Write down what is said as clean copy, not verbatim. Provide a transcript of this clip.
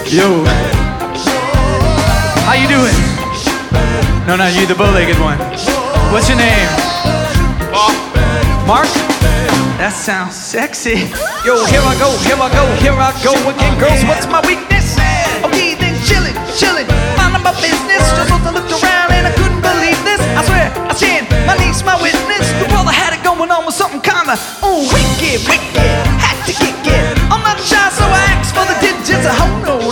Yo. How you doing? No, not you, the bow-legged one. What's your name? Mark? That sounds sexy. Yo, here I go again, girls. What's my weakness? Okay, then chillin', minding my business. Just looked around and I couldn't believe this. I swear, I stand, my niece, my witness. The brother had it going on with something kinda wicked.